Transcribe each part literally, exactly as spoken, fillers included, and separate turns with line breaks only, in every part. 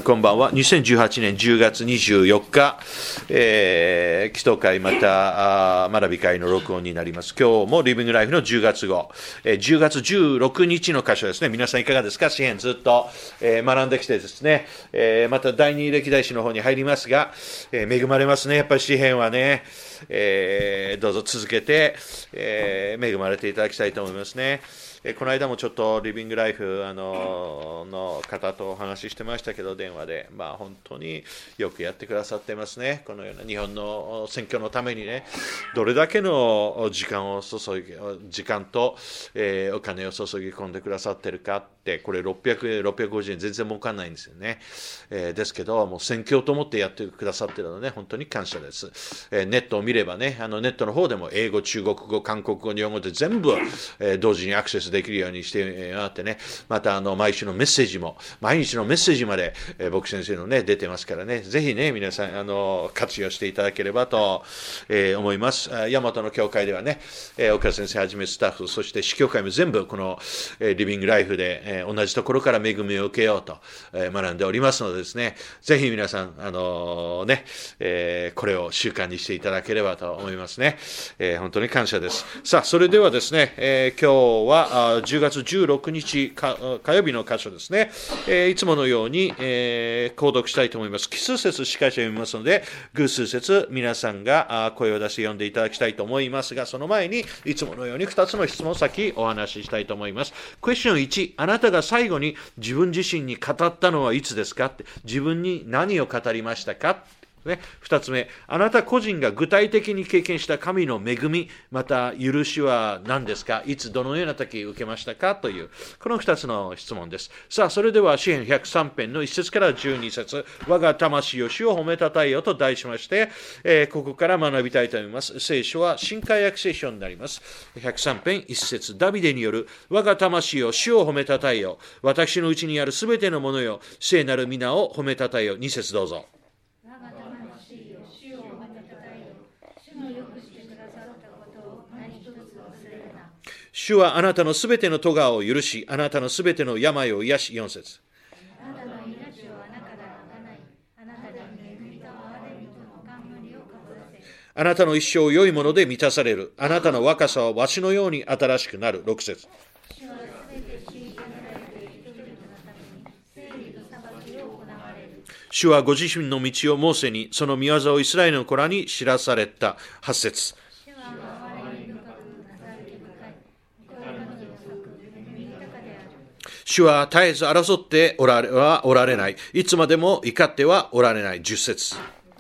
こんばんは。にせんじゅうはちねんじゅうがつにじゅうよっか、えー、祈祷会またあ学び会の録音になります。今日もリビングライフのじゅうがつ号、えー、じゅうがつじゅうろくにちの箇所ですね。皆さんいかがですか？詩編ずっと、えー、学んできてですね、えー、また第二歴代史の方に入りますが、えー、恵まれますね。やっぱり詩編はね、えー、どうぞ続けて、えー、恵まれていただきたいと思いますね。えこの間もちょっとリビングライフあのの方とお話ししてましたけど、電話で、まあ、本当によくやってくださってますね。このような日本の選挙のためにね、どれだけの時間を注ぎ、時間と、えー、お金を注ぎ込んでくださってるかって、これろっぴゃくえん、ろっぴゃくごじゅうえん全然儲かんないんですよね。えー、ですけど、もう選挙と思ってやってくださってるので、ね、本当に感謝です。えー、ネットを見ればね、あのネットの方でも英語、中国語、韓国語、日本語で全部、えー、同時にアクセスできるようにしてあってね、またあの毎週のメッセージも、毎日のメッセージまで、えー、僕先生のね、出てますからね、ぜひね、皆さん、あの、活用していただければと、えー、思います。大和の教会ではね、えー、岡先生はじめスタッフ、そして司教会も全部この、えー、リビングライフで、えー、同じところから恵みを受けようと、えー、学んでおりますのでですね、ぜひ皆さん、あのー、ね、えー、これを習慣にしていただければと思いますね。えー、本当に感謝です。さあ、それではですね、えー、今日はじゅうがつじゅうろくにち火曜日の箇所ですね、えー、いつものように、えー、購読したいと思います。奇数節しかし読みますので、偶数節皆さんが声を出して読んでいただきたいと思いますが、その前にいつものようにふたつの質問を先お話ししたいと思います。クエスチョンいち、あなたが最後に自分自身に語ったのはいつですかって、自分に何を語りましたか？ね、ふたつめ、あなた個人が具体的に経験した神の恵み、また許しは何ですか？いつどのような時受けましたか？という、このふたつの質問です。さあ、それでは詩編ひゃくさん編のいっ節からじゅうに節、我が魂を主を褒めたたえよと題しまして、えー、ここから学びたいと思います。聖書は新海訳聖書になります。ひゃくさん編いっ節、ダビデによる我が魂を主を褒めたたえよ、私のうちにあるすべてのものよ、聖なる皆を褒めたたえよ。に節どうぞ。主はあなたのすべての咎を許し、あなたのすべての病を癒し。よん節。あなたの命を穴からあがない、あなたに恵みと憐れみとの冠をかぶらせ。あなたの一生を良いもので満たされる。あなたの若さはわしのように新しくなる。ろく節。主はすべて虐げられている人々のために正義と裁きを行われる。主はご自身の道をモーセに、その御業をイスラエルの子らに知らされた。はち節。主は絶えず争っておられはおられない。いつまでも怒ってはおられない。じゅっ節。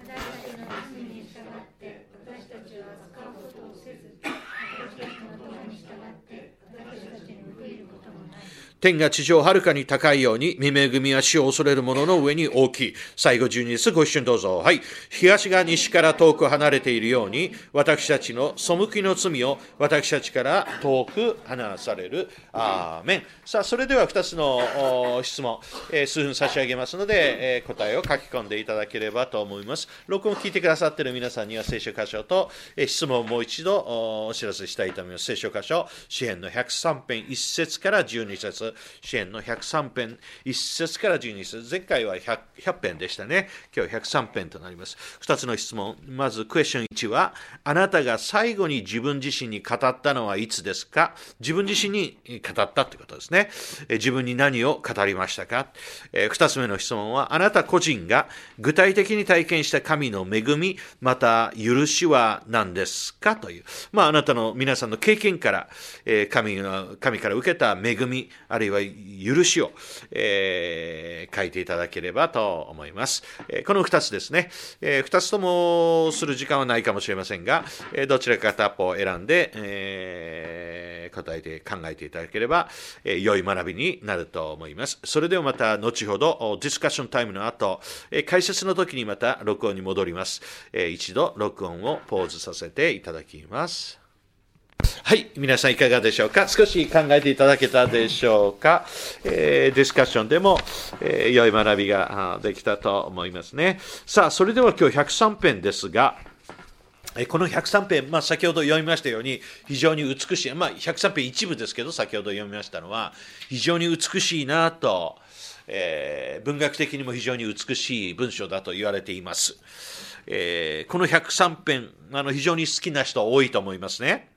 天が地上をはるかに高いように、御恵みは主を恐れる者の上に大きい。最後じゅうに節ご一緒にどうぞ。はい。東が西から遠く離れているように、私たちの背きの罪を私たちから遠く離される。アーメン。さあ、それではふたつの質問、えー、数分差し上げますので、えー、答えを書き込んでいただければと思います。録音を聞いてくださっている皆さんには聖書箇所と、えー、質問をもう一度 お, お知らせしたいと思います。聖書箇所、詩編のひゃくさん編いっ節からじゅうに節。詩編のひゃくさん編いっ節からじゅうに節、前回は 100, ひゃく編でしたね。今日ひゃくさん編となります。ふたつの質問。まずクエスチョンいちは、あなたが最後に自分自身に語ったのはいつですか？自分自身に語ったということですね。自分に何を語りましたか？ふたつめの質問は、あなた個人が具体的に体験した神の恵み、また許しは何ですか？という、まあ、あなたの皆さんの経験から、神の神から受けた恵み、あるいは許しを、えー、書いていただければと思います。えー、このふたつですね、えー、ふたつともする時間はないかもしれませんが、えー、どちらか片方を選んで、えー、答えて考えていただければ、えー、良い学びになると思います。それではまた後ほどディスカッションタイムの後、えー、解説の時にまた録音に戻ります。えー、一度録音をポーズさせていただきます。はい。皆さんいかがでしょうか？少し考えていただけたでしょうか？えー、ディスカッションでも、えー、良い学びができたと思いますね。さあ、それでは今日ひゃくさん編ですが、このひゃくさん編、まあ、先ほど読みましたように非常に美しい、まあ、ひゃくさん編一部ですけど先ほど読みましたのは非常に美しいなと、 えー、文学的にも非常に美しい文章だと言われています。えー、このひゃくさん編、あの非常に好きな人多いと思いますね。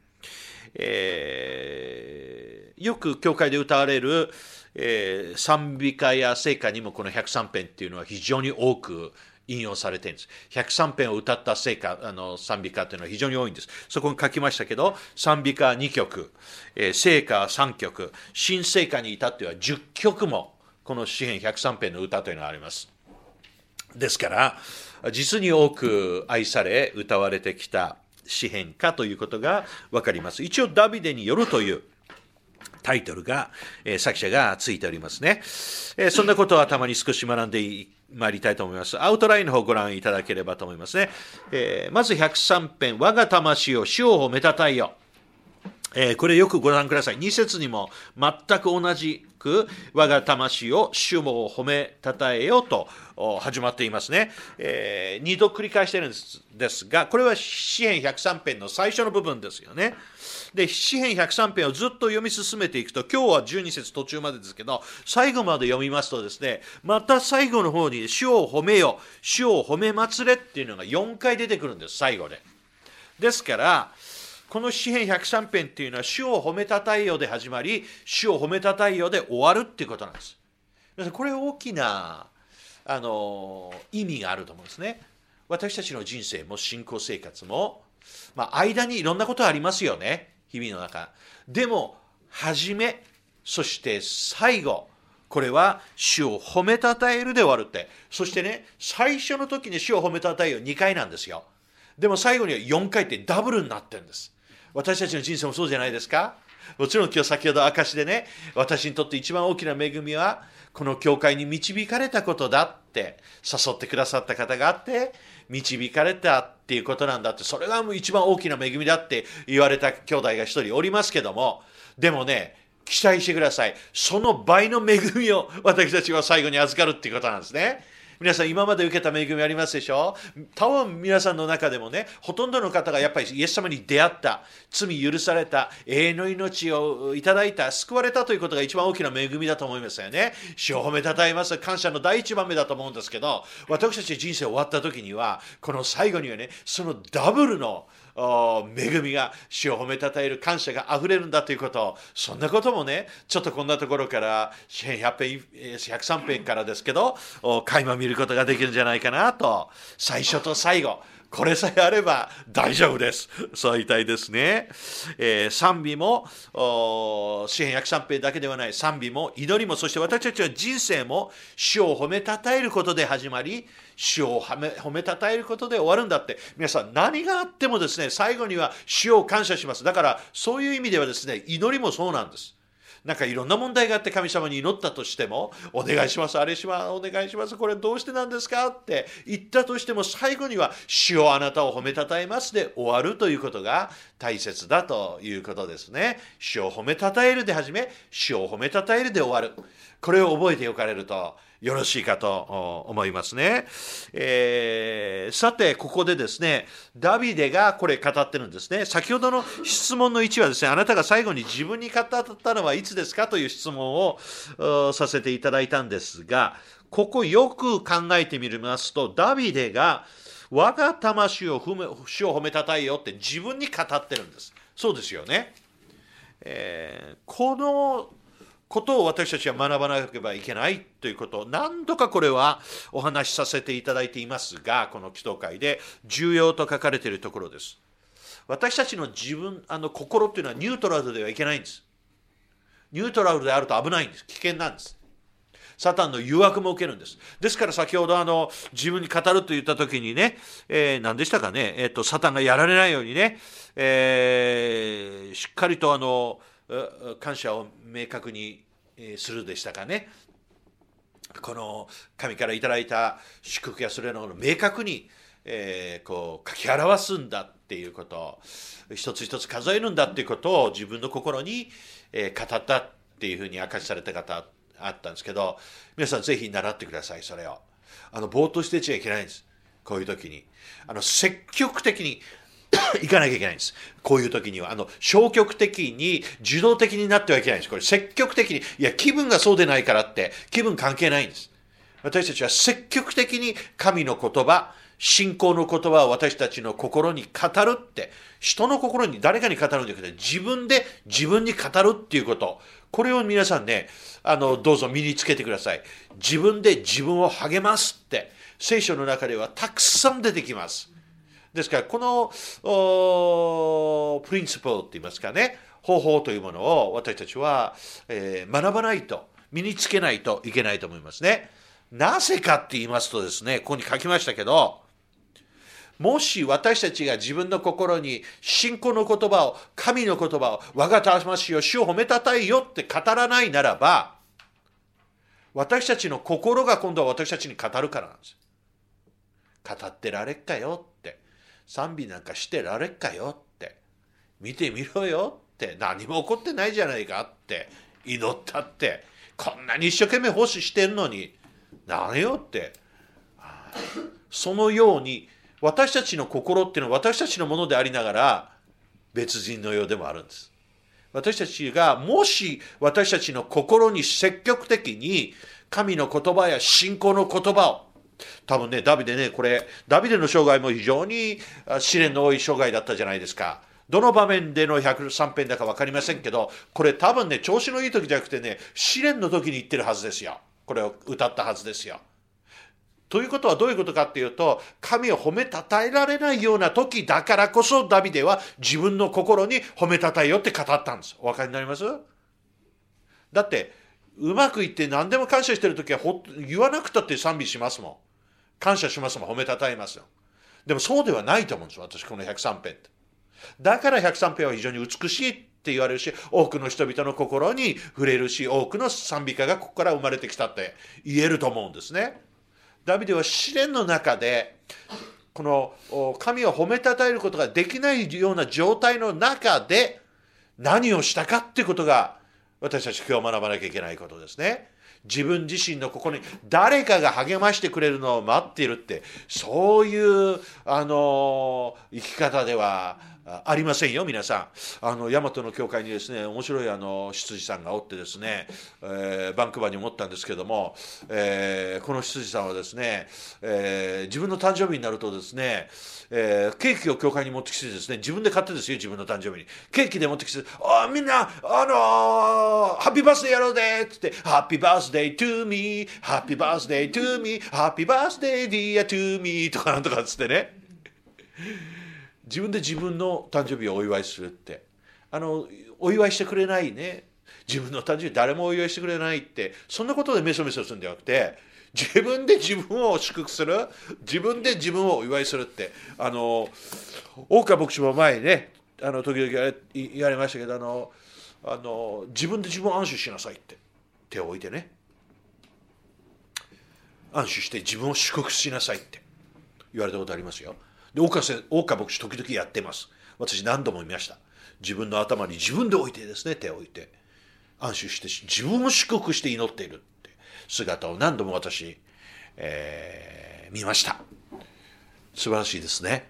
えー、よく教会で歌われる、えー、賛美歌や聖歌にもこのひゃくさん編っていうのは非常に多く引用されているんです。ひゃくさん編を歌った聖歌、あの賛美歌というのは非常に多いんです。そこに書きましたけど、賛美歌にきょく、えー、聖歌さんきょく、新聖歌に至ってはじゅっきょくもこの詩編ひゃくさん編の歌というのがあります。ですから実に多く愛され歌われてきた詩編歌ということが分かります。一応ダビデによるというタイトルが、えー、作者がついておりますね。えー、そんなことを頭に少し学んでまいりたいと思います。アウトラインの方をご覧いただければと思いますね。えー、まずひゃくさん編、我が魂を主を褒めたたえよ。えー、これよくご覧ください。に節にも全く同じく我が魂を主を褒めたたえよと始まっていますね。えー、にど繰り返しているんですですが、これは詩編ひゃくさん編の最初の部分ですよね。で、詩編ひゃくさん編をずっと読み進めていくと、今日はじゅうに節途中までですけど、最後まで読みますとですね、また最後の方に主を褒めよ、主を褒め祭れっていうのがよんかい出てくるんです、最後で。ですから、この詩編ひゃくさん編っていうのは主を褒めたたえよで始まり、主を褒めたたえよで終わるっていうことなんです。これ大きなあの意味があると思うんですね。私たちの人生も信仰生活も、まあ、間にいろんなことありますよね、日々の中。でも初め、そして最後、これは主を褒めたたえるで終わるって。そしてね、最初の時に主を褒めたたえよにかいなんですよ。でも最後にはよんかいってダブルになってるんです。私たちの人生もそうじゃないですか。もちろん今日先ほど証でね、私にとって一番大きな恵みはこの教会に導かれたことだって誘ってくださった方があって、導かれたっていうことなんだって、それがもう一番大きな恵みだって言われた兄弟が一人おりますけども、でもね、期待してください。その倍の恵みを私たちは最後に預かるっていうことなんですね。皆さん今まで受けた恵みありますでしょ。多分皆さんの中でもね、ほとんどの方がやっぱりイエス様に出会った、罪許された、永遠の命をいただいた、救われたということが一番大きな恵みだと思いますよね。主を褒めたたえます。感謝の第一番目だと思うんですけど、私たち人生終わった時には、この最後にはね、そのダブルの恵みが、主を褒めたたえる感謝があふれるんだということ、そんなこともね、ちょっとこんなところから詩編ひゃくさん編からですけど、垣間見ることができるんじゃないかなと。最初と最後、これさえあれば大丈夫です。そう言いたいですね。えー、賛美も詩編ひゃくさん編だけではない。賛美も祈りも、そして私たちは人生も主を褒めたたえることで始まり、主を褒めたたえることで終わるんだって。皆さん何があってもですね、最後には主を感謝します。だからそういう意味ではですね、祈りもそうなんです。なんかいろんな問題があって神様に祈ったとしても、お願いします、あれします、お願いします、これどうしてなんですかって言ったとしても、最後には主をあなたを褒めたたえますで終わるということが大切だということですね。主を褒めたたえるで始め、主を褒めたたえるで終わる。これを覚えておかれるとよろしいかと思いますね。えー、さて、ここでですね、ダビデがこれ語ってるんですね。先ほどの質問のいちはですね、あなたが最後に自分に語ったのはいつですかという質問をさせていただいたんですが、ここよく考えてみますと、ダビデが我が魂を主を褒めたたえよって自分に語ってるんです。そうですよね。えー、このことを私たちは学ばなければいけないということを何度かこれはお話しさせていただいていますが、この祈祷会で重要と書かれているところです。私たちの自分、あの心というのはニュートラルではいけないんです。ニュートラルであると危ないんです。危険なんです。サタンの誘惑も受けるんです。ですから先ほどあの自分に語ると言った時にね、えー、何でしたかね、えーと、サタンがやられないようにね、えー、しっかりとあの感謝を明確にするでしたかね。この神からいただいた祝福やそれらの明確に、えー、こう書き表すんだっていうことを、一つ一つ数えるんだっていうことを自分の心に、えー、語ったっていうふうに明かしされた方あったんですけど、皆さんぜひ習ってください。それをあのぼーっとしてちゃいけないんです。こういう時にあの積極的に行かなきゃいけないんです。こういう時には、あの、消極的に、受動的になってはいけないんです。これ、積極的に、いや、気分がそうでないからって、気分関係ないんです。私たちは積極的に神の言葉、信仰の言葉を私たちの心に語るって、人の心に誰かに語るんじゃなくて、自分で自分に語るっていうこと。これを皆さんね、あの、どうぞ身につけてください。自分で自分を励ますって、聖書の中ではたくさん出てきます。ですから、この、プリンシプルって言いますかね、方法というものを私たちは、えー、学ばないと、身につけないといけないと思いますね。なぜかって言いますとですね、ここに書きましたけど、もし私たちが自分の心に信仰の言葉を、神の言葉を、我が魂を主を褒めたたえよって語らないならば、私たちの心が今度は私たちに語るからなんです。語ってられっかよって、賛美なんかしてられっかよって、見てみろよって、何も起こってないじゃないかって、祈ったって、こんなに一生懸命奉仕してるのに、何よって、そのように、私たちの心っていうのは私たちのものでありながら別人のようでもあるんです。私たちがもし私たちの心に積極的に神の言葉や信仰の言葉を、多分ね、ダビデね、これ、ダビデの生涯も非常に試練の多い生涯だったじゃないですか。どの場面でのひゃくさん編だか分かりませんけど、これ多分ね、調子のいい時じゃなくてね、試練の時に言ってるはずですよ。これを歌ったはずですよ。ということはどういうことかっていうと、神を褒めたたえられないような時だからこそ、ダビデは自分の心に褒めたたえよって語ったんです。お分かりになります？だって、うまくいって何でも感謝してる時はほ言わなくたって賛美しますもん。感謝しますもん。褒めたたえますよ。でもそうではないと思うんです。私、このひゃくさん編って。だからひゃくさん編は非常に美しいって言われるし、多くの人々の心に触れるし、多くの賛美歌がここから生まれてきたって言えると思うんですね。ダビデは試練の中で、この神を褒めたたえることができないような状態の中で何をしたかっていうことが私たち今日学ばなきゃいけないことですね。自分自身の心に誰かが励ましてくれるのを待っているって、そういうあの生き方ではありませんよ、皆さん。あの大和の教会にですね、面白いあの執事さんがおってですね、えー、バンクーバーに思ったんですけども、えー、この執事さんはですね、えー、自分の誕生日になるとですね、えー、ケーキを教会に持ってきてですね、自分で買ってですよ、自分の誕生日にケーキで持ってきて、あみんなあのー、ハッピーバースデーやろうでってって、ハッピーバースデートゥーミー、ハッピーバースデートゥーミー、ハッピーバースデーディアトゥーミーとかなんとかつってね、自分で自分の誕生日をお祝いするって、あのお祝いしてくれないね、自分の誕生日誰もお祝いしてくれないって、そんなことでメソメソするんじゃなくて、自分で自分を祝福する、自分で自分をお祝いするって、あの大川牧師も前にね、あの時々言われましたけど、あのあの自分で自分を安心しなさいって、手を置いてね、安心して自分を祝福しなさいって言われたことありますよ。で、大川せ大川牧師時々やってます。私何度も見ました。自分の頭に自分で置いてですね、手を置いて安心して自分を祝福して祈っているって姿を何度も私、えー、見ました。素晴らしいですね。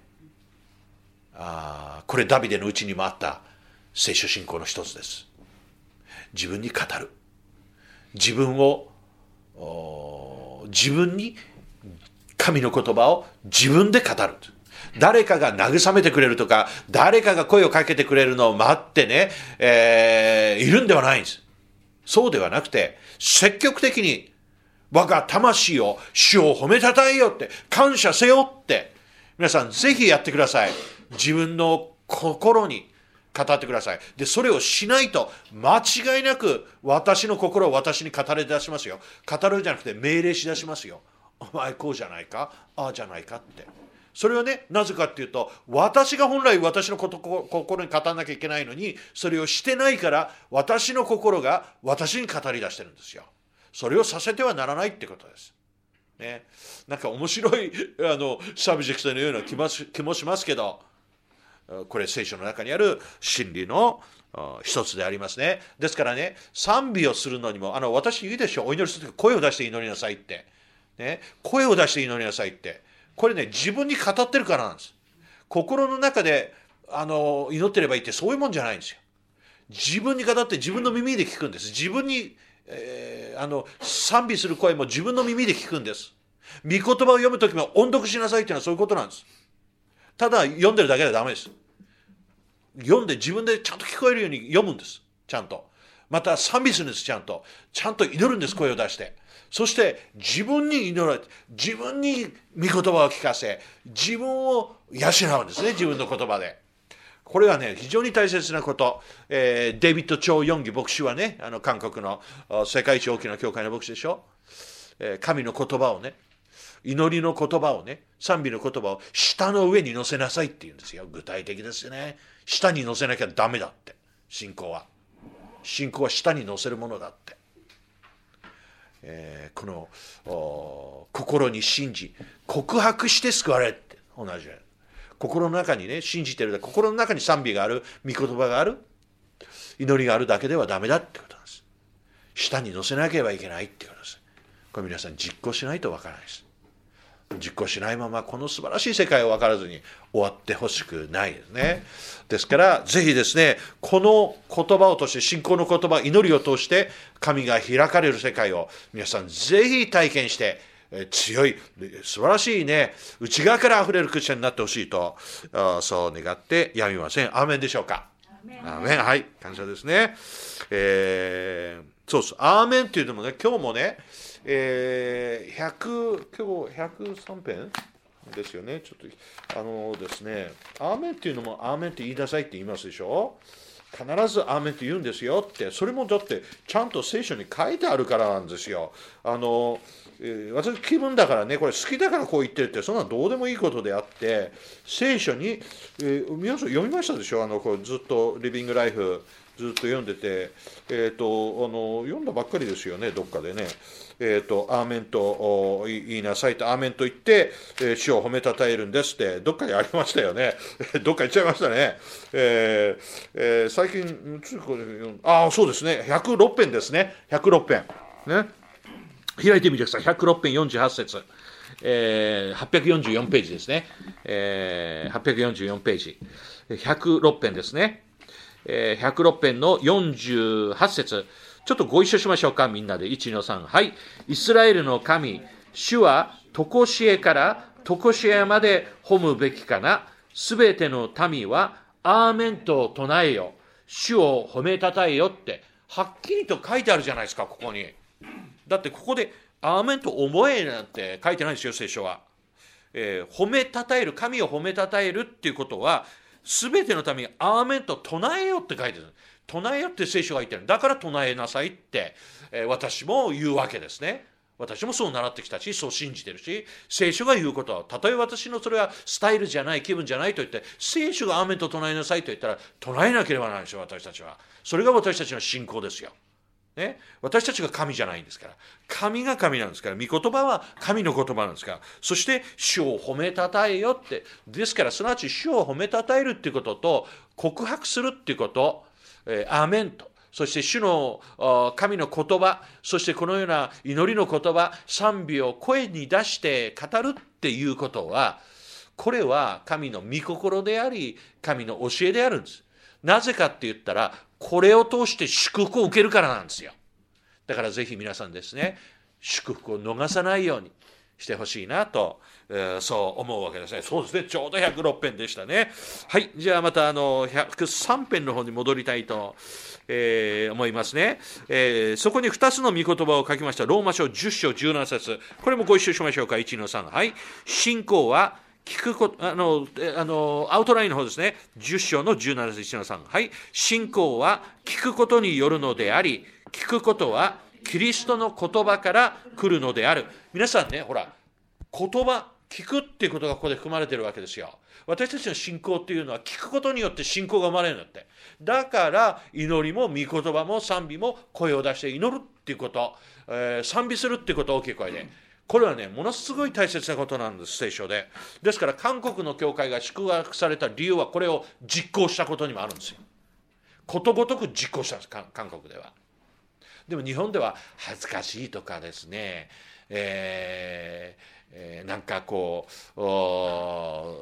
あ、これダビデのうちにもあった聖書信仰の一つです。自分に語る、自分を自分に神の言葉を自分で語る。誰かが慰めてくれるとか、誰かが声をかけてくれるのを待ってね、えー、いるんではないんです。そうではなくて、積極的に我が魂を主を褒めたたえよって、感謝せよって、皆さんぜひやってください。自分の心に語ってください。で、それをしないと間違いなく私の心を私に語り出しますよ。語るじゃなくて命令し出しますよ。お前こうじゃないか、ああじゃないかって。それはね、なぜかっていうと、私が本来私のこと心に語らなきゃいけないのに、それをしてないから私の心が私に語り出してるんですよ。それをさせてはならないってことです。ね、なんか面白いあのサブジェクトのような気もし、気もしますけど、これ聖書の中にある真理の一つでありますね。ですからね、賛美をするのにも、あの私言うでしょ、お祈りするとき声を出して祈りなさいって、ね、声を出して祈りなさいって、これね、自分に語ってるからなんです。 心の中であの祈ってればいいってそういうもんじゃないんですよ。自分に語って自分の耳で聞くんです。自分に、えー、あの賛美する声も自分の耳で聞くんです。御言葉を読むときも音読しなさいっていうのはそういうことなんです。ただ読んでるだけではダメです。読んで自分でちゃんと聞こえるように読むんです。ちゃんと。また賛美するんです。ちゃんと。ちゃんと祈るんです。声を出して。そして自分に祈られて、自分に御言葉を聞かせ、自分を養うんですね。自分の言葉で。これはね、非常に大切なこと。えー、デイビッド・チョウ・ヨンギ牧師はね、あの韓国の世界一大きな教会の牧師でしょ。えー、神の言葉をね、祈りの言葉をね、賛美の言葉を舌の上に乗せなさいって言うんですよ。具体的ですよね。舌に乗せなきゃダメだって。信仰は。信仰は舌に乗せるものだって。えー、この心に信じ、告白して救われって同じように。心の中にね、信じてる、心の中に賛美がある、御言葉がある、祈りがあるだけではダメだってことなんです。舌に乗せなければいけないってことです。これ皆さん実行しないとわからないです。実行しないままこの素晴らしい世界を分からずに終わってほしくないですね。ですからぜひですね、この言葉を通して信仰の言葉、祈りを通して神が開かれる世界を皆さんぜひ体験して強い素晴らしいね、内側から溢れるクリスチャンになってほしいとそう願ってやみません。アーメンでしょうか。アーメン、はい、感謝ですね。えー、そうです。アーメンっていうのもね、今日もね、えー、ひゃく今日ひゃくさん編ですよね。ちょっとあのですね、アーメンっていうのもアーメンって言いなさいって言いますでしょ。必ずアーメンって言うんですよって。それもだってちゃんと聖書に書いてあるからなんですよ。あの、えー、私気分だからね、これ好きだからこう言ってるって、そんなどうでもいいことであって、聖書に、えー、皆さん読みましたでしょ。あのこれずっとリビングライフずっと読んでて、えーと、あの読んだばっかりですよね、どっかでね。えーと、アーメンと言いなさいと、アーメンと言って、えー、主を褒めたたえるんですって、どっかにありましたよね。どっか行っちゃいましたね。えーえー、最近、ああ、そうですね、ひゃくろく編ですね、ひゃくろく編。ね、開いてみてください、ひゃくろく編よんじゅうはち節。えー、はっぴゃくよんじゅうよんページですね。えー、はっぴゃくよんじゅうよんページ。ひゃくろく編ですね。えー、ひゃくろく編のよんじゅうはち節。ちょっとご一緒しましょうか、みんなで。いちのさん。はい。イスラエルの神、主は常しえから常しえまで褒むべきかな。すべての民はアーメンと唱えよ。主を褒めたたえよって、はっきりと書いてあるじゃないですか、ここに。だってここでアーメンと思えなんて書いてないんですよ、聖書は。えー、褒めたたえる、神を褒めたたえるっていうことは、すべてのためにアーメンと唱えよって書いてる。唱えよって聖書が言ってる。だから唱えなさいって、えー、私も言うわけですね。私もそう習ってきたし、そう信じてるし、聖書が言うことは、たとえ私のそれはスタイルじゃない、気分じゃないと言って、聖書がアーメンと唱えなさいと言ったら、唱えなければならないでしょ、私たちは。それが私たちの信仰ですよ。ね、私たちが神じゃないんですから。神が神なんですから。御言葉は神の言葉なんですから。そして主を褒めたたえよって。ですからすなわち主を褒めたたえるっていうことと告白するっていうこと、えー、アーメンと。そして主の神の言葉、そしてこのような祈りの言葉、賛美を声に出して語るっていうことは、これは神の御心であり、神の教えであるんです。なぜかって言ったら、これを通して祝福を受けるからなんですよ。だからぜひ皆さんですね、祝福を逃さないようにしてほしいなと、えー、そう思うわけですね。そうですね、ちょうどひゃくろく編でしたね。はい、じゃあまたあのひゃくさん編の方に戻りたいと、えー、思いますね、えー。そこにふたつの御言葉を書きました。ローマ書じゅっ章じゅうなな節。これもご一緒しましょうか。いちのさん。はい。信仰は聞くこと、あの、あの、アウトラインの方ですね。じゅっ章のじゅうなな節、いちのさん。はい。信仰は聞くことによるのであり、聞くことはキリストの言葉から来るのである。皆さんね、ほら、言葉、聞くっていうことがここで含まれているわけですよ。私たちの信仰っていうのは聞くことによって信仰が生まれるんだって。だから祈りも御言葉も賛美も声を出して祈るっていうこと、えー、賛美するっていうことを大きい声で。これはね、ものすごい大切なことなんです、聖書で。ですから韓国の教会が祝福された理由はこれを実行したことにもあるんですよ。ことごとく実行したんです、韓国では。でも日本では恥ずかしいとかですね、えーえー、なんかこう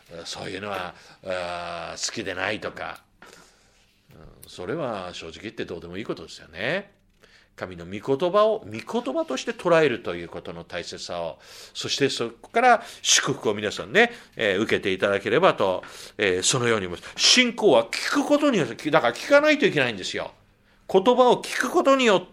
そういうのは好きでないとか、それは正直言ってどうでもいいことですよね。神の御言葉を御言葉として捉えるということの大切さを、そしてそこから祝福を皆さんね、えー、受けていただければと、えー、そのように思います。信仰は聞くことによって、だから聞かないといけないんですよ。言葉を聞くことによって、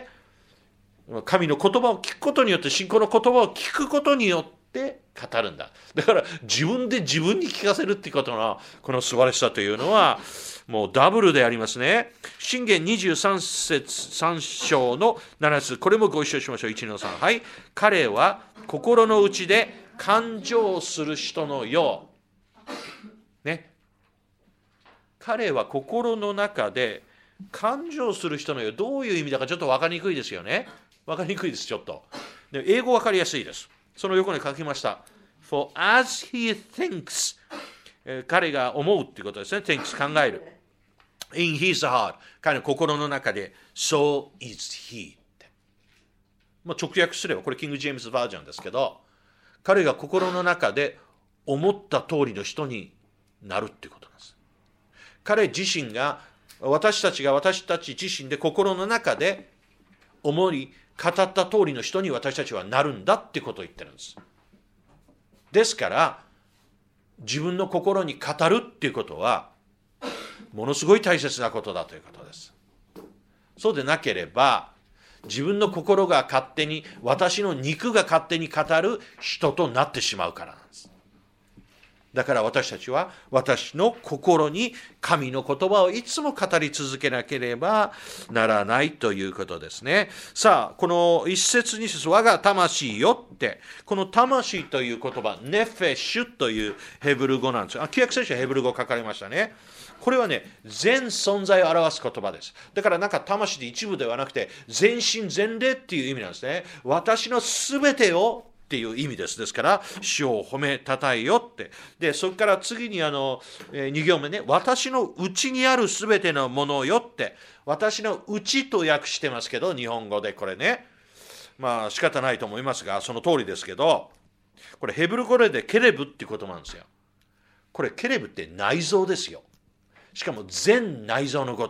神の言葉を聞くことによって、信仰の言葉を聞くことによって語るんだ。だから自分で自分に聞かせるっていうことのこの素晴らしさというのはもうダブルでありますね。箴言にじゅうさん節さん章のなな節、これもご一緒しましょう。いちのさん。はい。彼は心の内で感情する人のよう。ね。彼は心の中で感情する人のよう。どういう意味だかちょっと分かりにくいですよね。分かりにくいです、ちょっと。で英語分かりやすいです。その横に書きました。For as he thinks、彼が思うっていうことですね。thinks 考える。in his heart、彼の心の中で so is he って。まあ、直訳すれば、これキング・ジェームズバージョンですけど、彼が心の中で思った通りの人になるっていうことなんです。彼自身が、私たちが私たち自身で心の中で思い語った通りの人に私たちはなるんだってことを言ってるんです。ですから自分の心に語るっていうことはものすごい大切なことだということです。そうでなければ自分の心が勝手に、私の肉が勝手に語る人となってしまうからなんです。だから私たちは私の心に神の言葉をいつも語り続けなければならないということですね。さあ、この一節二節、我が魂よって、この魂という言葉、ネフェシュというヘブル語なんですよ。旧約聖書はヘブル語書かれましたね。これはね、全存在を表す言葉です。だからなんか魂で一部ではなくて、全身全霊っていう意味なんですね。私のすべてをっていう意味です。ですから、主を褒めたたえよって。で、そこから次にあの、えー、に行目ね、私の内にあるすべてのものよって、私の内と訳してますけど、日本語でこれね。まあ仕方ないと思いますが、その通りですけど、これヘブル語でケレブっていうことなんですよ。これケレブって内臓ですよ。しかも全内臓のこと。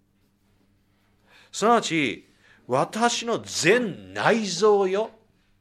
すなわち、私の全内臓よ。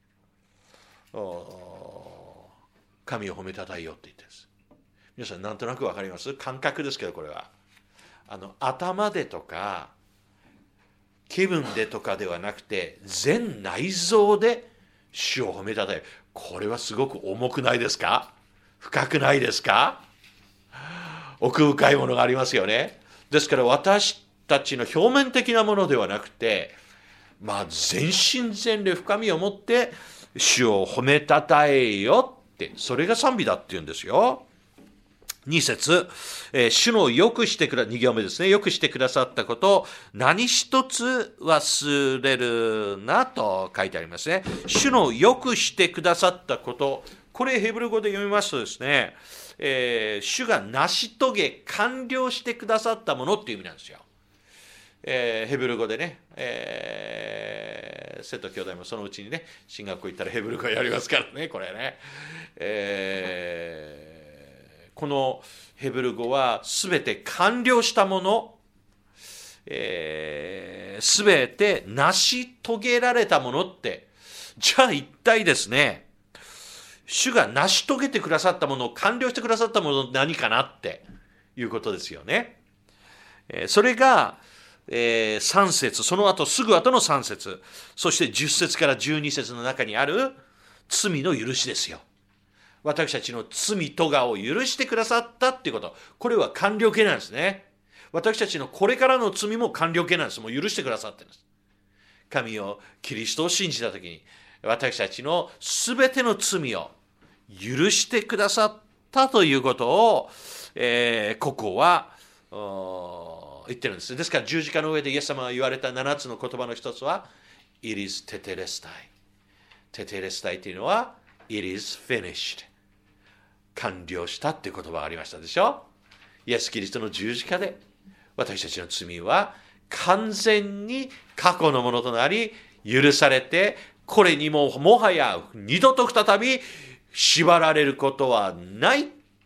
神を褒めたたえよって言ってるんです。皆さんなんとなくわかります？感覚ですけど、これはあの頭でとか気分でとかではなくて、全内臓で主を褒めたたえる。これはすごく重くないですか？深くないですか？奥深いものがありますよね。ですから私たちの表面的なものではなくて、まあ全身全霊深みを持って主を褒めたたえよって、それが賛美だって言うんですよ。に節、えー、主のよくしてくだ、に行目ですね。よくしてくださったことを何一つ忘れるなと書いてありますね。主のよくしてくださったこと、これヘブル語で読みますとですね、えー、主が成し遂げ完了してくださったものっていう意味なんですよ。えー、ヘブル語でね、えー、瀬戸兄弟もそのうちにね、進学校行ったらヘブル語やりますからね、これね。えー、このヘブル語はすべて完了したもの、すべ、えー、て成し遂げられたものって、じゃあ一体ですね、主が成し遂げてくださったものを完了してくださったもの何かなっていうことですよね。えー、それが、えー、さん節、その後すぐ後のさん節、そしてじゅっ節からじゅうに節の中にある罪の許しですよ。私たちの罪とがを許してくださったっていうこと、これは完了形なんですね。私たちのこれからの罪も完了形なんです。もう許してくださってるんです。神を、キリストを信じたときに、私たちのすべての罪を許してくださったということを、えー、ここは言ってるんです。ですから十字架の上でイエス様が言われたななつの言葉の一つは It is テテレスタイ。テテレスタイというのは It is finished。完了したっていう言葉がありましたでしょ。イエス・キリストの十字架で私たちの罪は完全に過去のものとなり許されて、これにももはや二度と再び縛られることはないっ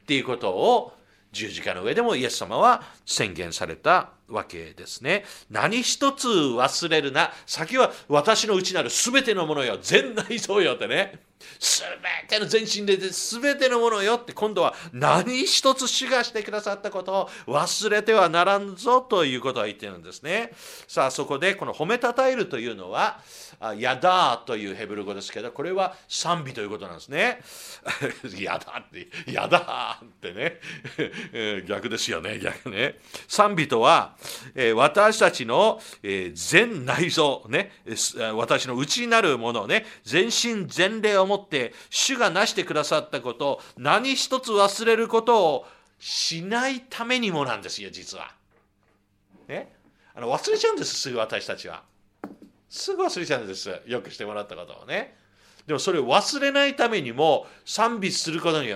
っていうことを十字架の上でもイエス様は宣言されたわけですね。何一つ忘れるな。先は私の内なるすべてのものよ。全内臓よってね。すべての全身ですべてのものよって、今度は何一つ主がしてくださったことを忘れてはならんぞということを言っているんですね。さあそこでこの褒めたたえるというのはヤダーというヘブル語ですけど、これは賛美ということなんですね。ヤダーってヤダーってね逆ですよね。逆ね。賛美とは私たちの全内臓ね、私の内なるものね、全身全霊を持って主がなしてくださったことを何一つ忘れることをしないためにもなんですよ、実は。ね、あの忘れちゃうんです、すぐ私たちは。すぐ忘れちゃうんです、よくしてもらったことをね。でもそれを忘れないためにも賛美することによって、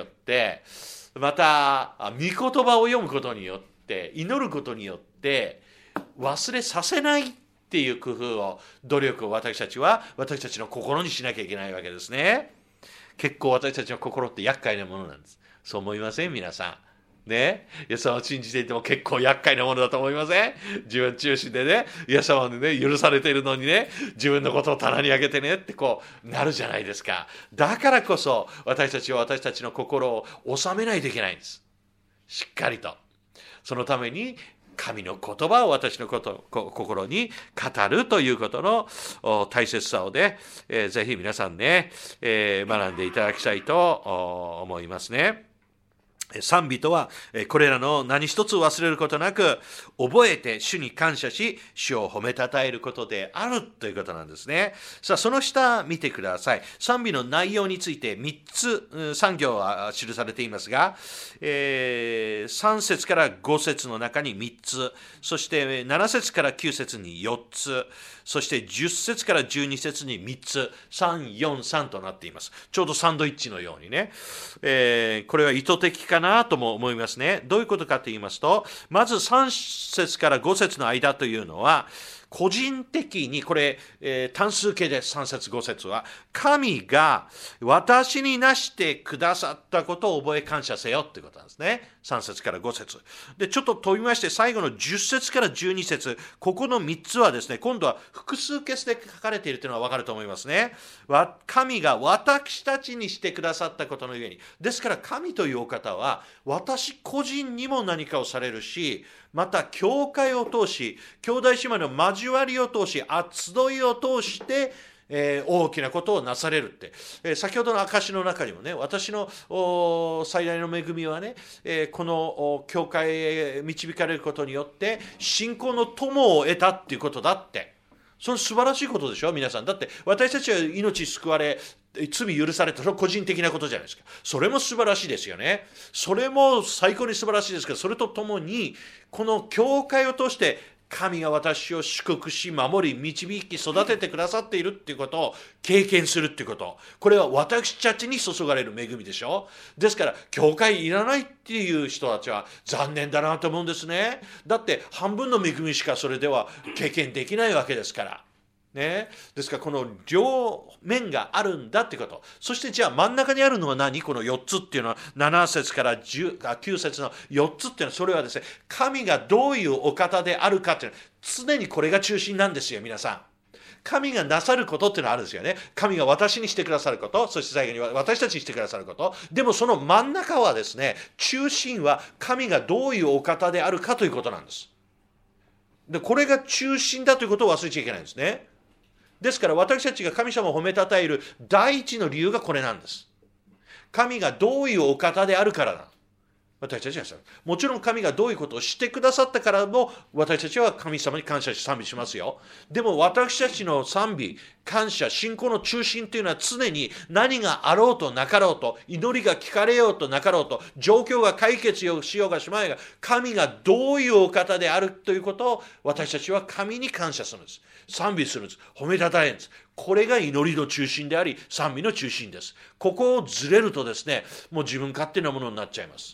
また御言葉を読むことによって、祈ることによって忘れさせないっていう工夫を、努力を私たちは私たちの心にしなきゃいけないわけですね。結構私たちの心って厄介なものなんです。そう思いません皆さん。ね、イエス様を信じていても結構厄介なものだと思いません？自分中心でね、イエス様にね、許されているのにね、自分のことを棚に上げてねってこうなるじゃないですか。だからこそ私たちは私たちの心を収めないといけないんです。しっかりと。そのために神の言葉を私のこと心に語るということの大切さをね、えー、ぜひ皆さんね、えー、学んでいただきたいと思いますね。賛美とはこれらの何一つ忘れることなく覚えて主に感謝し主を褒めたたえることであるということなんですね。さあその下見てください。賛美の内容についてみっつさん行は記されていますが、えー、さん節からご節の中にみっつ、そしてなな節からきゅう節によっつ、そしてじゅっ節からじゅうに節にみっつ、さん、よん、さんとなっています。ちょうどサンドイッチのようにね、えー、これは意図的かなとも思いますね。どういうことかと言いますと、まずさん節からご節の間というのは個人的にこれ、えー、単数形です。さん節ご節は神が私になしてくださったことを覚え感謝せよということなんですね。さん節からご節でちょっと飛びまして、最後のじゅっ節からじゅうに節、ここのみっつはですね、今度は複数形で書かれているというのは分かると思いますね。神が私たちにしてくださったことのゆえに、ですから神というお方は私個人にも何かをされるし、また教会を通し、兄弟姉妹の交わりを通し、集いを通してえー、大きなことをなされるって、えー、先ほどの証の中にもね、私の最大の恵みはね、えー、この教会へ導かれることによって信仰の友を得たっていうことだって、それ素晴らしいことでしょ皆さん。だって私たちは命救われ罪許された、それは個人的なことじゃないですか。それも素晴らしいですよね。それも最高に素晴らしいですけど、それとともにこの教会を通して神が私を祝福し守り導き育ててくださっているっていうことを経験するっていうこと、これは私たちに注がれる恵みでしょ。ですから教会いらないっていう人たちは残念だなと思うんですね。だって半分の恵みしかそれでは経験できないわけですからね。ですからこの両面があるんだってこと。そしてじゃあ真ん中にあるのは何？このよっつっていうのはなな節からきゅう節のよっつっていうのは、それはですね、神がどういうお方であるかっていうのは常にこれが中心なんですよ皆さん。神がなさることっていうのはあるんですよね。神が私にしてくださること、そして最後に私たちにしてくださること。でもその真ん中はですね、中心は神がどういうお方であるかということなんです。で、これが中心だということを忘れちゃいけないんですね。ですから私たちが神様を褒めたたえる第一の理由がこれなんです。神がどういうお方であるからな。私たちがした。もちろん神がどういうことをしてくださったからも私たちは神様に感謝し賛美しますよ。でも私たちの賛美、感謝、信仰の中心というのは常に何があろうとなかろうと、祈りが聞かれようとなかろうと、状況が解決しようがしまいが、神がどういうお方であるということを私たちは神に感謝するんです。賛美するんです。褒めたたえるんです。これが祈りの中心であり賛美の中心です。ここをずれるとですね、もう自分勝手なものになっちゃいます。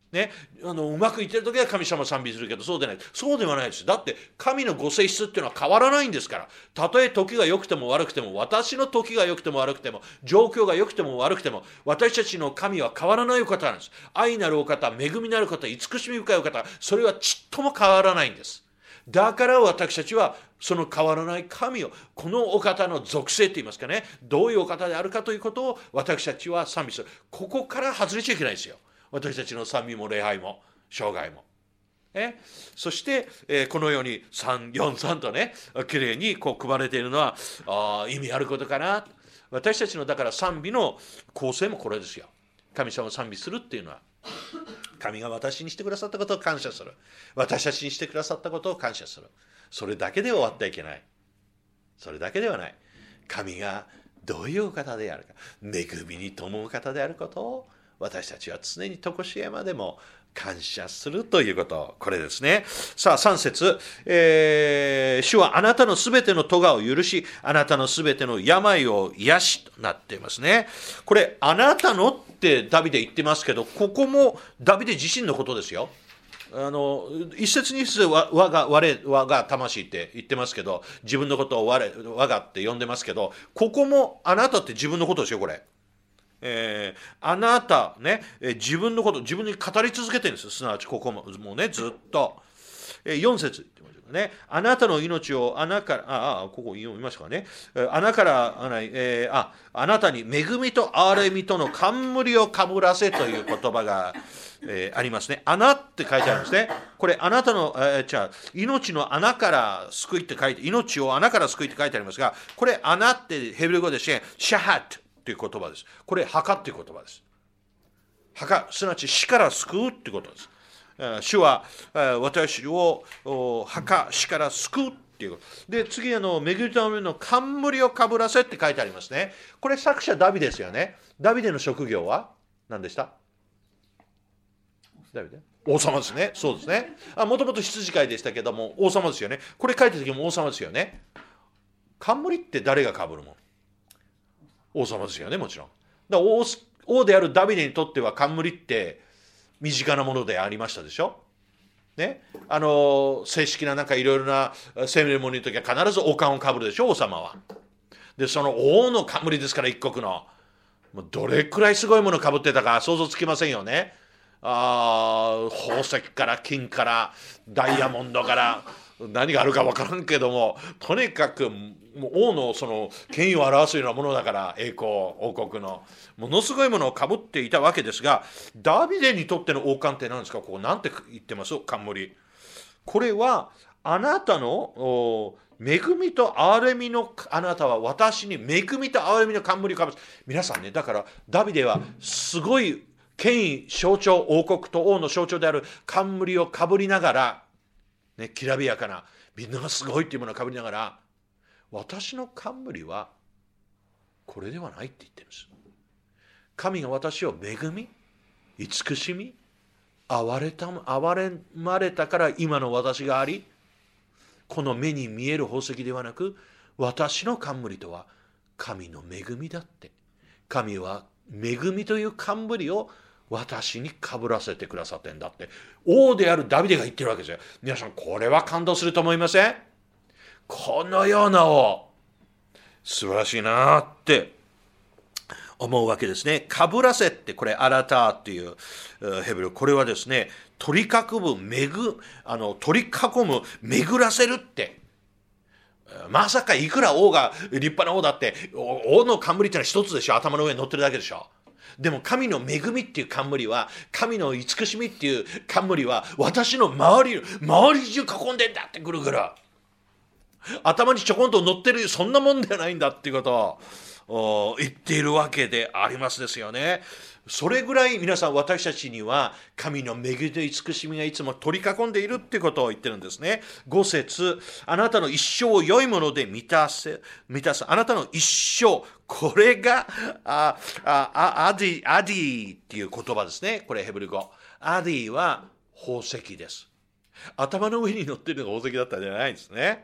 ね、あのうまくいってる時は神様を賛美するけど、そうでない。そうではないです。だって神のご性質っていうのは変わらないんですから。たとえ時が良くても悪くても、私の時が良くても悪くても、状況が良くても悪くても、私たちの神は変わらないお方なんです。愛なるお方、恵みなる方、慈しみ深いお方、それはちっとも変わらないんです。だから私たちはその変わらない神を、このお方の属性といいますかね、どういうお方であるかということを私たちは賛美する。ここから外れちゃいけないですよ。私たちの賛美も礼拝も生涯も。えそして、えー、このようにさん、よん、さんとね、きれいにこう組まれているのはあ意味あることかな。私たちのだから賛美の構成もこれですよ。神様を賛美するっていうのは、神が私にしてくださったことを感謝する。私たちにしてくださったことを感謝する。それだけで終わってはいけない。それだけではない。神がどういうお方であるか、恵みに富む方であることを私たちは常に常しえまでも感謝するということ。これですね。さあ、さん節、えー、主はあなたのすべての咎を許し、あなたのすべての病を癒しとなっていますね。これ、あなたのってダビデ言ってますけど、ここもダビデ自身のことですよ。あの一節二節は我が我我が魂って言ってますけど、自分のことを我我がって呼んでますけど、ここもあなたって自分のことですよ、これ。えー、あなたね、えー、自分のこと自分に語り続けてるんです。すなわちここももうねずっと、えー、よん節言ってましたね。あなたの命を穴からああここ読みましたかね。穴からあな、えー、ああなたに恵みと憐れみとの冠をかぶらせという言葉が、えー、ありますね。穴って書いてあるんですね。これあなたの、えー、じゃあ命の穴から救いって書いて、命を穴から救いって書いてありますが、これ穴ってヘブル語でしてシャハットという言葉です。これ墓っていう言葉です。墓、すなわち死から救うっていうことです。主は私を墓、死から救うっていうこと。で、次あの恵みと憐れみの冠をかぶらせって書いてありますね。これ作者ダビデですよね。ダビデの職業は何でした？ダビデ？王様ですね。そうですね。もともと羊飼いでしたけども王様ですよね。これ書いた時も王様ですよね。冠って誰がかぶるもん？王様ですよね、もちろん。だから王、王であるダビデにとっては冠って身近なものでありましたでしょ。ね、あの正式ななんかいろいろなセレモニーの時は必ず王冠をかぶるでしょ、王様は。で、その王の冠ですから、一国の。もうどれくらいすごいものをかぶってたか想像つきませんよね。あ宝石から金からダイヤモンドから何があるか分からんけども、とにかくもう王のその権威を表すようなものだから、栄光王国のものすごいものをかぶっていたわけですが、ダビデにとっての王冠って何ですか？ここ何て言ってます？冠。これはあなたの恵みと憐れみの、あなたは私に恵みと憐れみの冠をかぶる。皆さんね、だからダビデはすごい権威象徴、王国と王の象徴である冠をかぶりながら、ね、きらびやかな、みんながすごいっていうものをかぶりながら、私の冠はこれではないって言ってるんです。神が私を恵み、慈しみ、憐れた、憐れまれたから今の私があり、この目に見える宝石ではなく、私の冠とは神の恵みだって。神は恵みという冠を私にかぶらせてくださってんだって、王であるダビデが言ってるわけですよ。皆さん、これは感動すると思いません？このような王、素晴らしいなって思うわけですね。かぶらせって、これアラターっていうヘブル、これはですね、取り囲む、めぐ、あの取り囲む、巡らせるって。まさかいくら王が立派な王だって、王の冠ってのは一つでしょ。頭の上に乗ってるだけでしょ。でも神の恵みっていう冠は、神の慈しみっていう冠は、私の周り、周り中囲んでんだって、ぐるぐる。頭にちょこんと乗ってる、そんなもんではないんだっていうことを言っているわけでありますですよね。それぐらい皆さん、私たちには神の恵みと慈しみがいつも取り囲んでいるっていうことを言ってるんですね。ご節、あなたの一生を良いもので満たせ、満たす。あなたの一生、これがああアディ、アディっていう言葉ですね。これヘブル語。アディは宝石です。頭の上に乗っているのが宝石だったんじゃないんですね。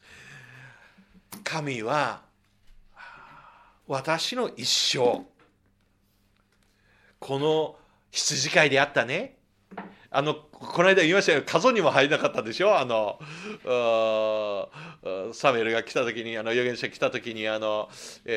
神は私の一生、この羊飼いであったね、 あのこの間言いましたよ、数にも入らなかったでしょ。あのサムエルが来た時に、あの預言者来た時に、あの、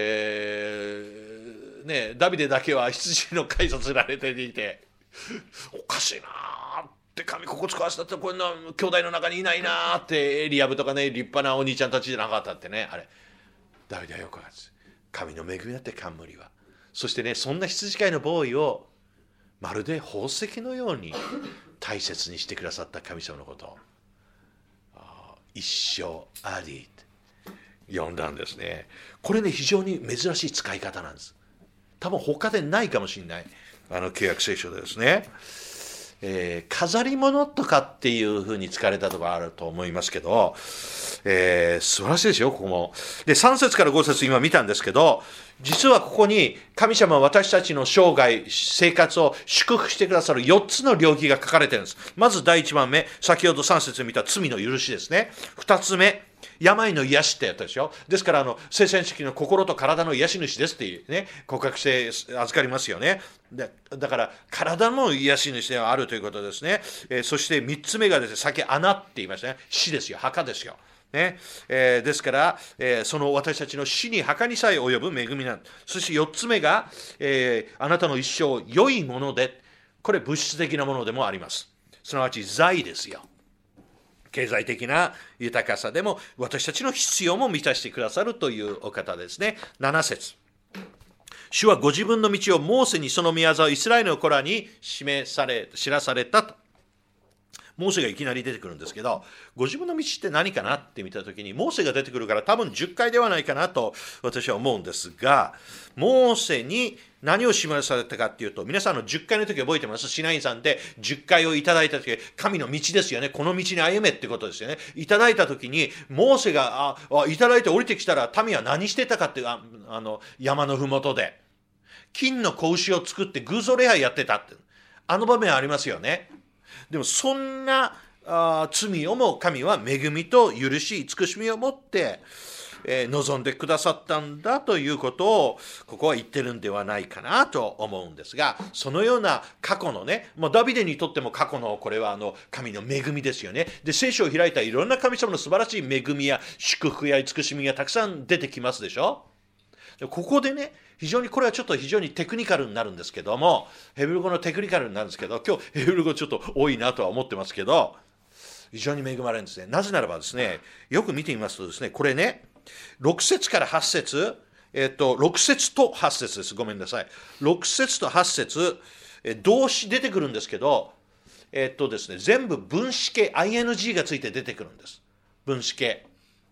えーね、ダビデだけは羊の飼いさせられていて、おかしいなーって、神ここ使わせたってこんな兄弟の中にいないなーって、エリアブとかね、立派なお兄ちゃんたちじゃなかったってね、あれダビデはよくわかるんです。神の恵みだって冠は。そしてね、そんな羊飼いのボーイをまるで宝石のように大切にしてくださった神様のことを一生ありと呼んだんですね。これね、非常に珍しい使い方なんです。多分他でないかもしれない、あの旧約聖書でですね、えー、飾り物とかっていうふうに使われたところあると思いますけど、えー、素晴らしいですよ、ここも。で、さん節からご節今見たんですけど、実はここに神様は私たちの生涯、生活を祝福してくださるよっつの領域が書かれてるんです。まず第いちばんめ、先ほどさん節で見た罪の許しですね。ふたつめ、病の癒しってやったでしょ。ですから、あの、聖戦式の心と体の癒し主ですっていうね、告白して預かりますよね。でだから、体の癒し主ではあるということですね。えー、そしてみっつめがですね、さっき穴って言いましたね。死ですよ、墓ですよ。ねえー、ですから、えー、その私たちの死に墓にさえ及ぶ恵みなんです。そしてよっつめが、えー、あなたの一生良いもので、これ物質的なものでもあります。すなわち財ですよ。経済的な豊かさでも私たちの必要も満たしてくださるというお方ですね。なな節。主はご自分の道をモーセにその宮沢をイスラエルの子らに示され、知らされたと。モーセがいきなり出てくるんですけど、ご自分の道って何かなって見たときに、モーセが出てくるから多分じゅっかいではないかなと私は思うんですが、モーセに何を示されたかっていうと、皆さんのじゅっかいの時覚えてます？シナイ山でじゅっかいをいただいた時、神の道ですよね。この道に歩めってことですよね。いただいた時に、モーセが、あ、あいただいて降りてきたら、民は何してたかっていう、ああの、山のふもとで。金の子牛を作って偶像礼拝やってたって。あの場面ありますよね。でもそんなあ罪をも神は恵みと許し、慈しみを持って、えー、望んでくださったんだということをここは言ってるんではないかなと思うんですが、そのような過去のね、もうダビデにとっても過去のこれはあの神の恵みですよね。で、聖書を開いたいろんな神様の素晴らしい恵みや祝福や慈しみがたくさん出てきますでしょ。でここでね、非常にこれはちょっと非常にテクニカルになるんですけども、ヘブル語のテクニカルになるんですけど、今日ヘブル語ちょっと多いなとは思ってますけど、非常に恵まれるんですね。なぜならばですね、よく見てみますとですね、これね、ろく節からはち節、えっと、ろく節とはち節です。ごめんなさい。ろく節とはち節、動詞出てくるんですけど、えっとですね、全部分詞形、アイエヌジー がついて出てくるんです。分詞形。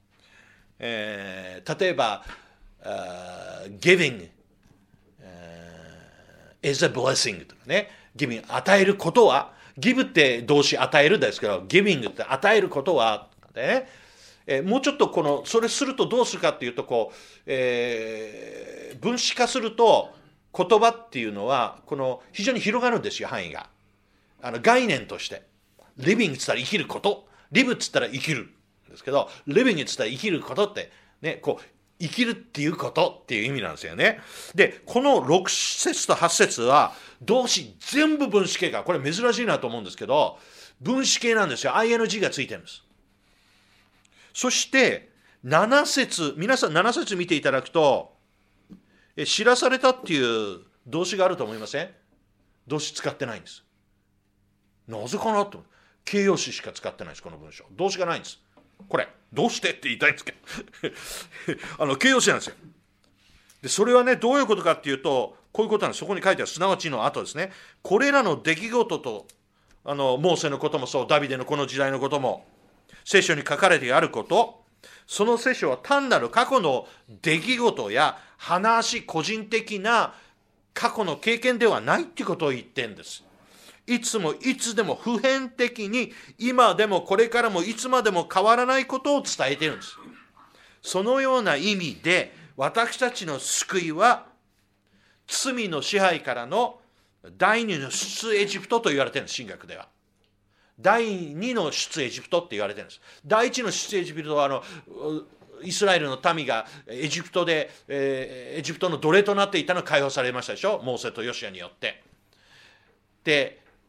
えー、例えば、uh, giving、uh, is a blessing とかね。giving、与えることは、give って動詞与えるですけど、giving って与えることは、ね、えー、もうちょっとこの、それするとどうするかっていうと、こう、えー、分子化すると、言葉っていうのは、この、非常に広がるんですよ、範囲が。あの、概念として。living って言ったら生きること。live って言ったら生きるんですけど、living って言ったら生きることって、ね、こう、生きるっていうことっていう意味なんですよね。で、このろく節とはち節は、動詞全部分詞形が、これ珍しいなと思うんですけど、分詞形なんですよ。アイエヌジー がついてるんです。そして、なな節、皆さんなな節見ていただくと、え知らされたっていう動詞があると思いません？動詞使ってないんです。なぜかなと。形容詞しか使ってないです、この文章。動詞がないんです。これ、どうしてって言いたいんですけど。あの、形容詞なんですよ。で、それはね、どういうことかっていうと、こういうことなんです。そこに書いてある、すなわちの後ですね。これらの出来事と、あの、モーセのこともそう、ダビデのこの時代のことも、聖書に書かれてあること、その聖書は単なる過去の出来事や話、個人的な過去の経験ではないっていうことを言ってるんです。いつもいつでも普遍的に今でもこれからもいつまでも変わらないことを伝えているんです。そのような意味で私たちの救いは罪の支配からの第二の出エジプトと言われているんです。神学では第二の出エジプトって言われているんです。第一の出エジプトはあのイスラエルの民がエジプトで、えー、エジプトの奴隷となっていたのが解放されましたでしょ、モーセとヨシュアによって。で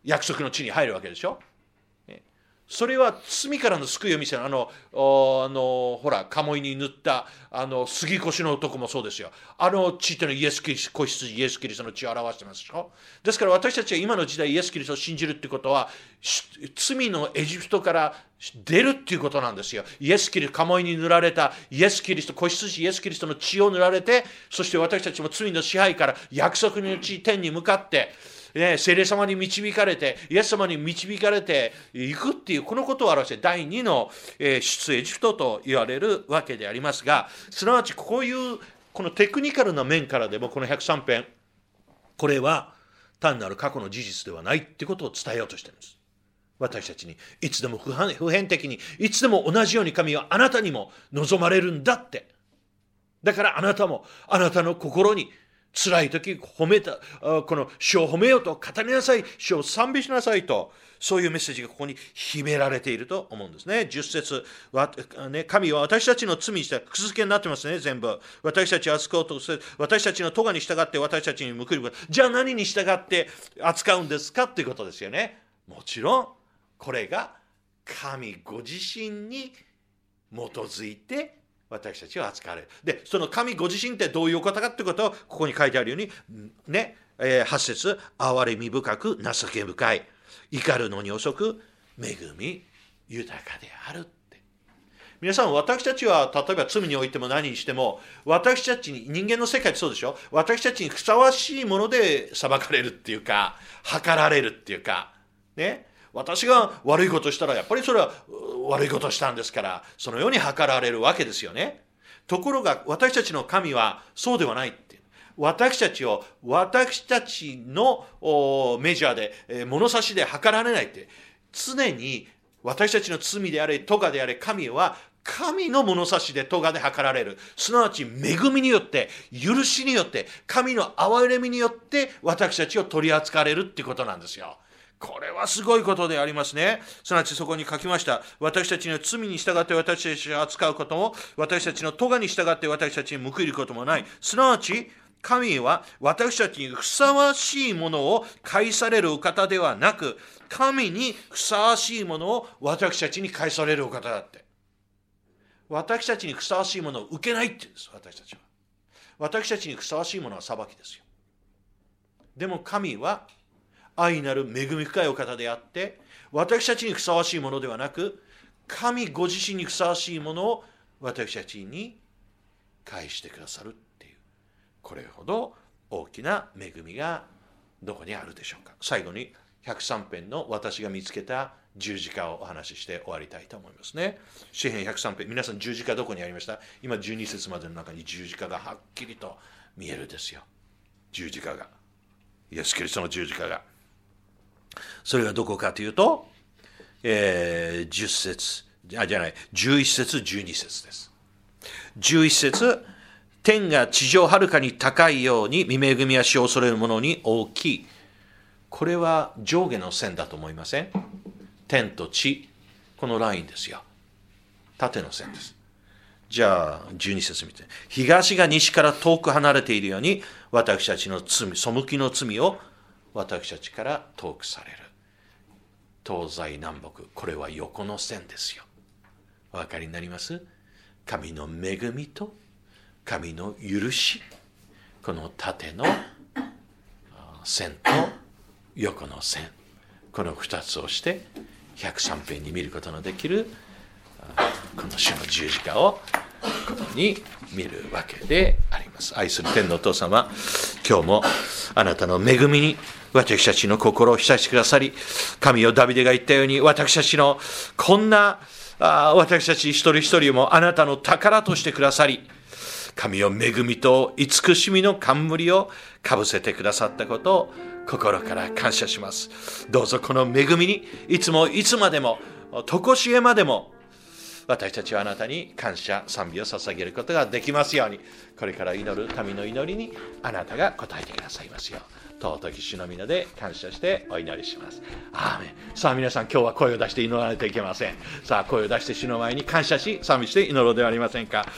約束の地に入るわけでしょ。それは罪からの救いを見せる。あの、あのほら、鴨居に塗ったあの杉越の男もそうですよ。あの血というのはイエスキリスト、子羊イエスキリストの血を表してますでしょ。ですから私たちは今の時代イエスキリストを信じるってことは、罪のエジプトから出るっていうことなんですよ。イエスキリスト、鴨居に塗られたイエスキリスト、子羊イエスキリストの血を塗られて、そして私たちも罪の支配から約束の地、天に向かって、ね、聖霊様に導かれて、イエス様に導かれていくっていう、このことを表して第二の、えー、出エジプトと言われるわけでありますが、すなわちこういうこのテクニカルな面からでも、このひゃくさん編、これは単なる過去の事実ではないってことを伝えようとしているんです。私たちにいつでも普遍的に、いつでも同じように神はあなたにも望まれるんだって。だからあなたもあなたの心に辛い時褒めた、この主を褒めようと語りなさい、主を賛美しなさいと、そういうメッセージがここに秘められていると思うんですね。じゅっ節は、ね、神は私たちの罪にして複数形になってますね、全部。私たちを扱おうとする、私たちの咎に従って私たちに報いる。じゃあ何に従って扱うんですかっていうことですよね。もちろんこれが神ご自身に基づいて私たちは扱われる。で、その神ご自身ってどういうことかってことをここに書いてあるように、ね、えー、はち節、憐れみ深く情け深い、怒るのに遅く恵み豊かであるって。皆さん、私たちは例えば罪においても何にしても、私たちに、人間の世界ってそうでしょ、私たちにふさわしいもので裁かれるっていうか、測られるっていうかね。私が悪いことしたらやっぱりそれは悪いことしたんですから、そのように測られるわけですよね。ところが私たちの神はそうではないって。私たちを私たちのメジャーで物差しで測られないって。常に私たちの罪であれ咎であれ、神は神の物差しで咎で測られる。すなわち恵みによって、許しによって、神の憐れみによって私たちを取り扱われるっていうことなんですよ。これはすごいことでありますね。すなわちそこに書きました。私たちの罪に従って私たちを扱うことも、私たちの咎に従って私たちに報いることもない。すなわち、神は私たちにふさわしいものを返されるお方ではなく、神にふさわしいものを私たちに返されるお方だって。私たちにふさわしいものを受けないって言うんです、私たちは。私たちにふさわしいものは裁きですよ。でも神は、愛なる恵み深いお方であって、私たちにふさわしいものではなく、神ご自身にふさわしいものを私たちに返してくださるっていう、これほど大きな恵みがどこにあるでしょうか。最後にひゃくさん編の私が見つけた十字架をお話しして終わりたいと思いますね。詩編ひゃくさん編、皆さん十字架どこにありました？今じゅうに節までの中に十字架がはっきりと見えるですよ。十字架が、イエス・キリストの十字架が。それがどこかというと、えー、じゅっ節、あ、じゃない、じゅういち節、じゅうに節です。じゅういち節、天が地上はるかに高いように、御恵みは主を恐れる者に大きい。これは上下の線だと思いません？天と地、このラインですよ。縦の線です。じゃあ、じゅうに節見て。東が西から遠く離れているように、私たちの罪、背きの罪を私たちから遠くされる。東西南北、これは横の線ですよ。お分かりになります？神の恵みと神の許し、この縦の線と横の線、この二つをしてひゃくさん編に見ることのできるこの主の十字架をここに見るわけであります。愛する天のお父様、今日もあなたの恵みに私たちの心を浸してくださり、神よ、ダビデが言ったように、私たちのこんなあ私たち一人一人もあなたの宝としてくださり、神よ、恵みと慈しみの冠をかぶせてくださったことを心から感謝します。どうぞこの恵みにいつもいつまでもとこしえまでも私たちはあなたに感謝賛美を捧げることができますように、これから祈る民の祈りにあなたが答えてくださいますよう、尊き主の皆で感謝してお祈りします。アーメン。さあ皆さん、今日は声を出して祈らないといけません。さあ声を出して主の前に感謝し賛美して祈ろうではありませんか。